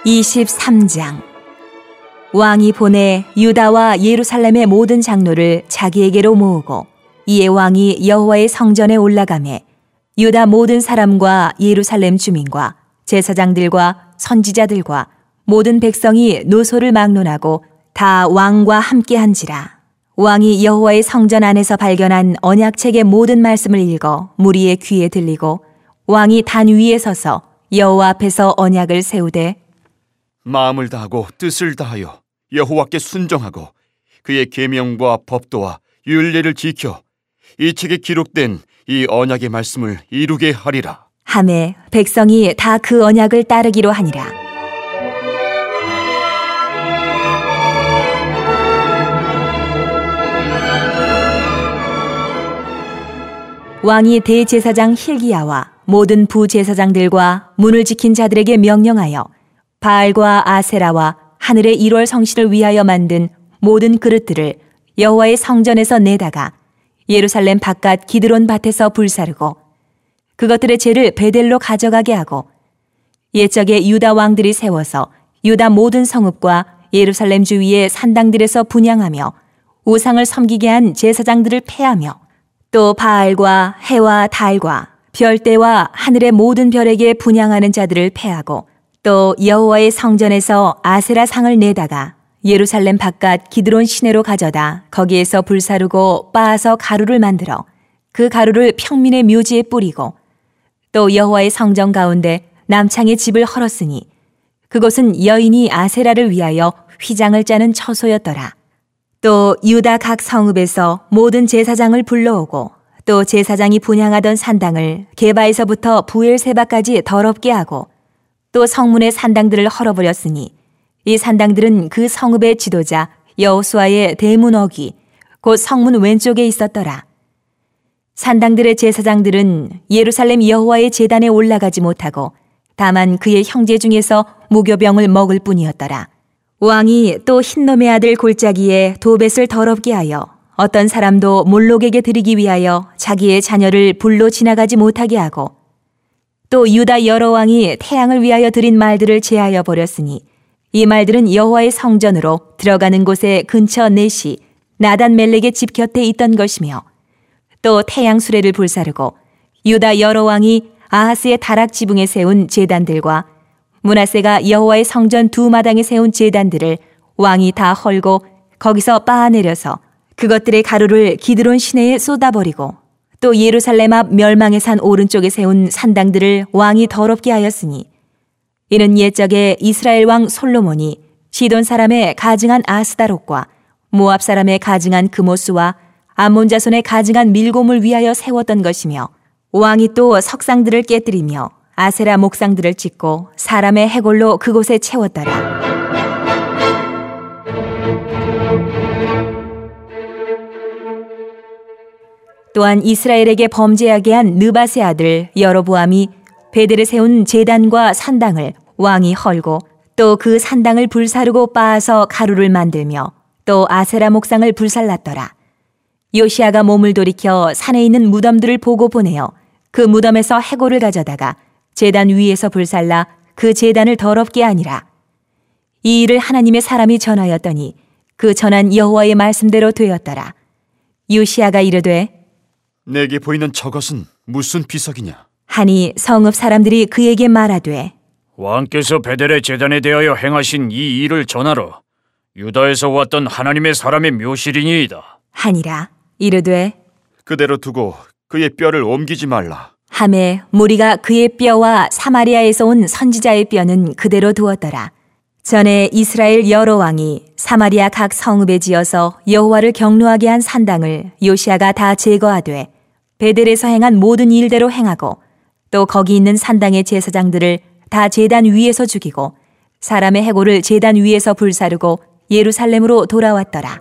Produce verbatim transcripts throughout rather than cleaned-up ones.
이십삼 장. 왕이 보내 유다와 예루살렘의 모든 장로를 자기에게로 모으고 이에 왕이 여호와의 성전에 올라가매 유다 모든 사람과 예루살렘 주민과 제사장들과 선지자들과 모든 백성이 노소를 막론하고 다 왕과 함께한지라. 왕이 여호와의 성전 안에서 발견한 언약책의 모든 말씀을 읽어 무리의 귀에 들리고 왕이 단 위에 서서 여호와 앞에서 언약을 세우되 마음을 다하고 뜻을 다하여 여호와께 순종하고 그의 계명과 법도와 율례를 지켜 이 책에 기록된 이 언약의 말씀을 이루게 하리라 하매 백성이 다 그 언약을 따르기로 하니라. 왕이 대제사장 hil기야와 모든 부제사장들과 문을 지킨 자들에게 명령하여 바알과 아세라와 하늘의 일월 성신을 위하여 만든 모든 그릇들을 여호와의 성전에서 내다가 예루살렘 바깥 기드론 밭에서 불사르고 그것들의 재를 베델로 가져가게 하고 옛적에 유다 왕들이 세워서 유다 모든 성읍과 예루살렘 주위의 산당들에서 분향하며 우상을 섬기게 한 제사장들을 패하며 또 바알과 해와 달과 별대와 하늘의 모든 별에게 분향하는 자들을 패하고 또 여호와의 성전에서 아세라 상을 내다가 예루살렘 바깥 기드론 시내로 가져다 거기에서 불사르고 빻아서 가루를 만들어 그 가루를 평민의 묘지에 뿌리고 또 여호와의 성전 가운데 남창의 집을 헐었으니 그곳은 여인이 아세라를 위하여 휘장을 짜는 처소였더라. 또 유다 각 성읍에서 모든 제사장을 불러오고 또 제사장이 분향하던 산당을 게바에서부터 부엘세바까지 더럽게 하고 또 성문의 산당들을 헐어버렸으니 이 산당들은 그 성읍의 지도자 여호수아의 대문어귀 곧 성문 왼쪽에 있었더라. 산당들의 제사장들은 예루살렘 여호와의 제단에 올라가지 못하고 다만 그의 형제 중에서 무교병을 먹을 뿐이었더라. 왕이 또 흰놈의 아들 골짜기에 도벳을 더럽게 하여 어떤 사람도 몰록에게 드리기 위하여 자기의 자녀를 불로 지나가지 못하게 하고 또 유다 여러 왕이 태양을 위하여 드린 말들을 제하여 버렸으니 이 말들은 여호와의 성전으로 들어가는 곳의 근처 넷이 나단 멜렉의 집 곁에 있던 것이며 또 태양 수레를 불사르고 유다 여러 왕이 아하스의 다락 지붕에 세운 제단들과 므낫세가 여호와의 성전 두 마당에 세운 제단들을 왕이 다 헐고 거기서 빻아내려서 그것들의 가루를 기드론 시내에 쏟아버리고 또 예루살렘 앞 멸망의 산 오른쪽에 세운 산당들을 왕이 더럽게 하였으니 이는 옛적에 이스라엘 왕 솔로몬이 시돈 사람의 가증한 아스다롯과 모압 사람의 가증한 그모스와 암몬 자손의 가증한 밀곰을 위하여 세웠던 것이며 왕이 또 석상들을 깨뜨리며 아세라 목상들을 짓고 사람의 해골로 그곳에 채웠더라. 또한 이스라엘에게 범죄하게 한 느밧의 아들 여로보암이 베델에 세운 제단과 산당을 왕이 헐고 또 그 산당을 불사르고 빻아서 가루를 만들며 또 아세라 목상을 불살랐더라. 요시아가 몸을 돌이켜 산에 있는 무덤들을 보고 보내어 그 무덤에서 해골을 가져다가 제단 위에서 불살라 그 제단을 더럽게 하니라. 이 일을 하나님의 사람이 전하였더니 그 전한 여호와의 말씀대로 되었더라. 요시아가 이르되 내게 보이는 저것은 무슨 비석이냐? 하니 성읍 사람들이 그에게 말하되 왕께서 베델의 제단에 대하여 행하신 이 일을 전하러 유다에서 왔던 하나님의 사람의 묘실이니이다 하니라. 이르되 그대로 두고 그의 뼈를 옮기지 말라. 하매 무리가 그의 뼈와 사마리아에서 온 선지자의 뼈는 그대로 두었더라. 전에 이스라엘 여러 왕이 사마리아 각 성읍에 지어서 여호와를 경노하게 한 산당을 요시아가 다 제거하되 베델에서 행한 모든 일대로 행하고 또 거기 있는 산당의 제사장들을 다 제단 위에서 죽이고 사람의 해골을 제단 위에서 불사르고 예루살렘으로 돌아왔더라.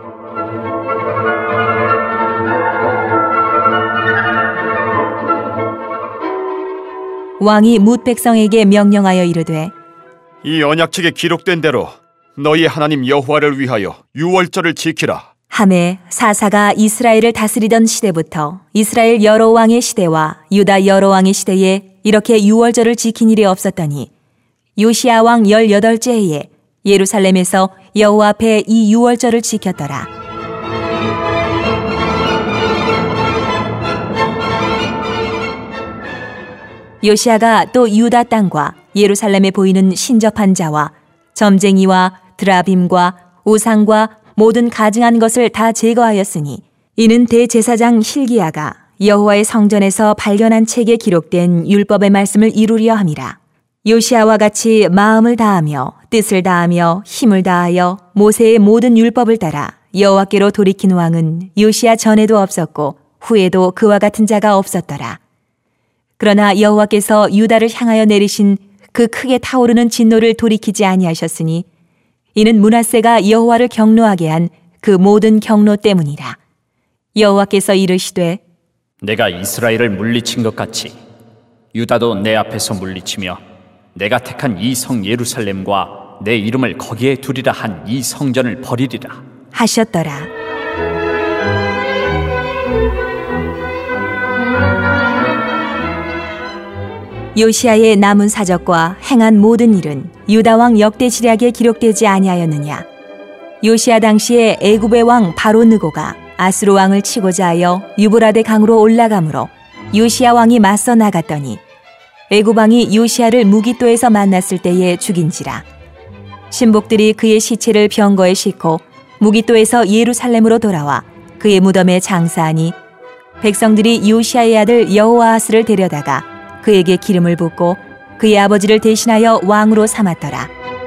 왕이 뭇 백성에게 명령하여 이르되 이 언약책에 기록된 대로 너희 하나님 여호와를 위하여 유월절을 지키라. 하매 사사가 이스라엘을 다스리던 시대부터 이스라엘 여러 왕의 시대와 유다 여러 왕의 시대에 이렇게 유월절을 지킨 일이 없었더니 요시야 왕 열여덟째 해에 예루살렘에서 여호와 앞에 이 유월절을 지켰더라. 요시야가 또 유다 땅과 예루살렘에 보이는 신접한 자와 점쟁이와 드라빔과 우상과 모든 가증한 것을 다 제거하였으니 이는 대제사장 hil기야가 여호와의 성전에서 발견한 책에 기록된 율법의 말씀을 이루려 함이라. 요시야와 같이 마음을 다하며 뜻을 다하며 힘을 다하여 모세의 모든 율법을 따라 여호와께로 돌이킨 왕은 요시야 전에도 없었고 후에도 그와 같은 자가 없었더라. 그러나 여호와께서 유다를 향하여 내리신 그 크게 타오르는 진노를 돌이키지 아니하셨으니 이는 므낫세가 여호와를 경노하게 한 그 모든 경노 때문이라. 여호와께서 이르시되 내가 이스라엘을 물리친 것 같이 유다도 내 앞에서 물리치며 내가 택한 이 성 예루살렘과 내 이름을 거기에 두리라 한 이 성전을 버리리라 하셨더라. 요시야의 남은 사적과 행한 모든 일은 유다 왕 역대지략에 기록되지 아니하였느냐. 요시야 당시에 애굽의 왕 바로 느고가 아수르 왕을 치고자 하여 유브라데 강으로 올라가므로 요시야 왕이 맞서 나갔더니 애굽 왕이 요시야를 무기또에서 만났을 때에 죽인지라. 신복들이 그의 시체를 병거에 싣고 무기또에서 예루살렘으로 돌아와 그의 무덤에 장사하니 백성들이 요시야의 아들 여호아하스를 데려다가 그에게 기름을 붓고 그의 아버지를 대신하여 왕으로 삼았더라.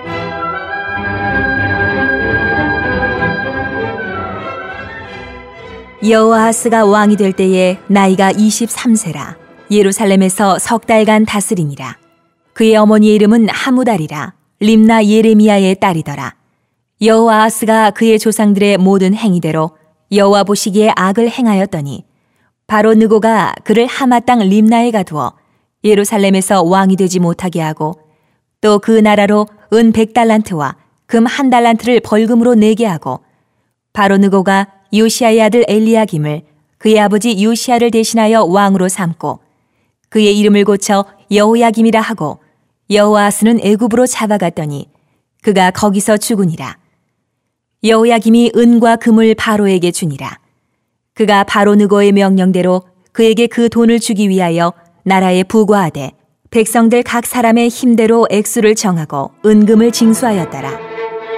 여호아하스가 왕이 될 때에 나이가 이십삼 세라. 예루살렘에서 석 달간 다스리니라. 그의 어머니의 이름은 하무달이라. 림나 예레미야의 딸이더라. 여호아하스가 그의 조상들의 모든 행위대로 여호와 보시기에 악을 행하였더니 바로 느고가 그를 하마 땅 림나에 가두어 예루살렘에서 왕이 되지 못하게 하고 또 그 나라로 은 백 달란트와 금 한 달란트를 벌금으로 내게 하고 바로 느고가 요시야의 아들 엘리야김을 그의 아버지 요시야를 대신하여 왕으로 삼고 그의 이름을 고쳐 여호야김이라 하고 여호아하스는 애굽으로 잡아갔더니 그가 거기서 죽으니라. 여호야김이 은과 금을 바로에게 주니라. 그가 바로 느고의 명령대로 그에게 그 돈을 주기 위하여 나라에 부과하되 백성들 각 사람의 힘대로 액수를 정하고 은금을 징수하였더라.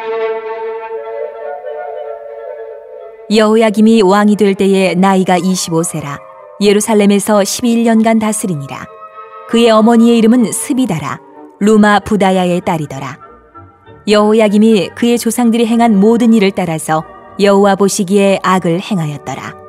여호야김이 왕이 될 때에 나이가 이십오 세라. 예루살렘에서 십일 년간 다스리니라. 그의 어머니의 이름은 스비다라. 루마 부다야의 딸이더라. 여호야김이 그의 조상들이 행한 모든 일을 따라서 여호와 보시기에 악을 행하였더라.